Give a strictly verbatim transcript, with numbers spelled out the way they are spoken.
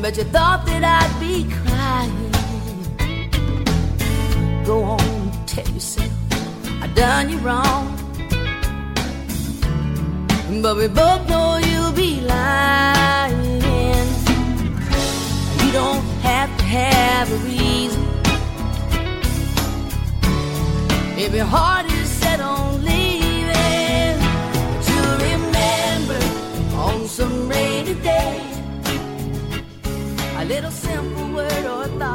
but you thought that I'd be crying. Go on, tell yourself I done you wrong, but we both know you'll be lying. You don't have to have a reason if your heart is set on leaving. But you'll remember on some rainy day a little simple word or thought